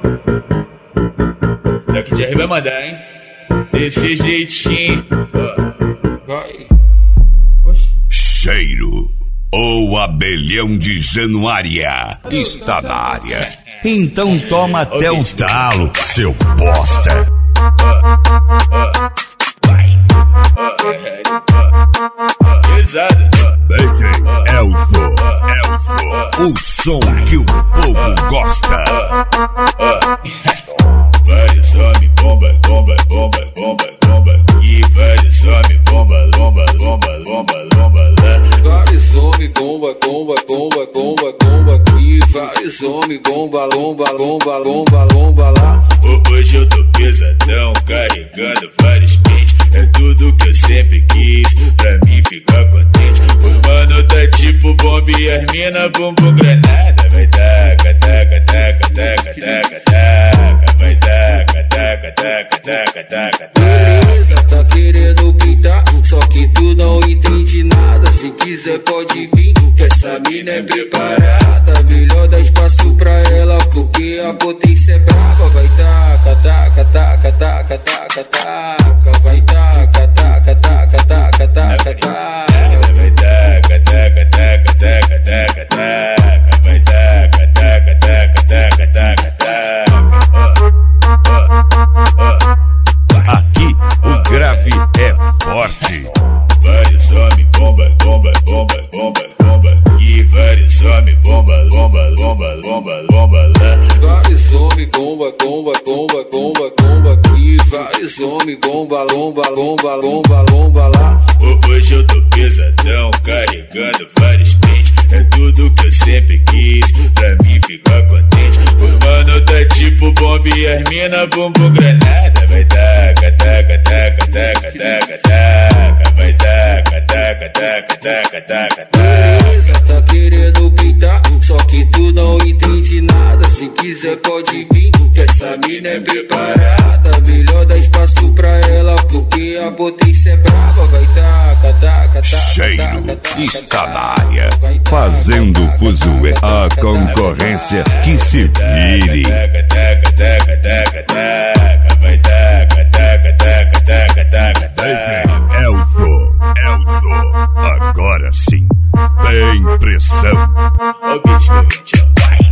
Daqui de R vai mandar, hein? Desse jeitinho. Vai. Cheiro, o abelhão de Januária está na área. Então toma até o talo, seu bosta. Pesado. DJ Elzo, o som que o povo gosta. Vários homens, bomba, bomba, bomba, bomba, bomba. E vários homens, bomba, bomba, bomba, bomba, bomba lá. Vários homens, bomba, bomba, bomba, bomba, bomba. E vários homens, bomba, bomba, bomba, bomba, bomba lá. Hoje eu tô pesadão, carregando vários pentes. É tudo que eu sempre quis, pra mim ficar contente. O mano tá tipo bomba e as mina bumbum granada. Vai taca, taca, taca, taca, taca, taca. Vai taca, taca, taca, taca, taca, taca. Beleza, tá querendo pintar, só que tu não entende nada. Se quiser pode vir, que essa mina é preparada. Melhor dar espaço pra ela, porque a potência é brava. Vai taca, taca, taca, taca, taca, taca. Vai taca, taca, taca, taca, taca, taca. Vai taca, taca, taca, taca, taca, taca. Vai taca, taca, taca, taca, taca, taca. Aqui o grave é forte. Vários homens, bomba, bomba, bomba, bomba, bomba. E vários homens, bomba, bomba, bomba, bomba, bomba lá. Vários homens, bomba, bomba, bomba, bomba, bomba. E vários homens, bomba, bomba, bomba, bomba, bomba lá. Hoje eu tô pesadão, carregando vários pentes. É tudo que eu sempre quis, pra mim ficar contente. O mano tá tipo bomba e as mina bumbum granada. Vai taca, taca, taca, taca, taca, taca. Vai taca, taca, taca, taca, taca, taca. Beleza, tá querendo pintar, só que tu não entende nada. Se quiser pode vir, que essa mina é preparada. Melhor dar espaço pra ela, porque a potência é brava. Vai taca, taca, taca. Cheiro está na área, fazendo fuzuê. A concorrência que se vire. Taca, taca, taca, taca, taca. Vai taca, taca, taca, taca, taca, taca. Elzo, agora sim, tem pressão. Ó o beat, meu vai.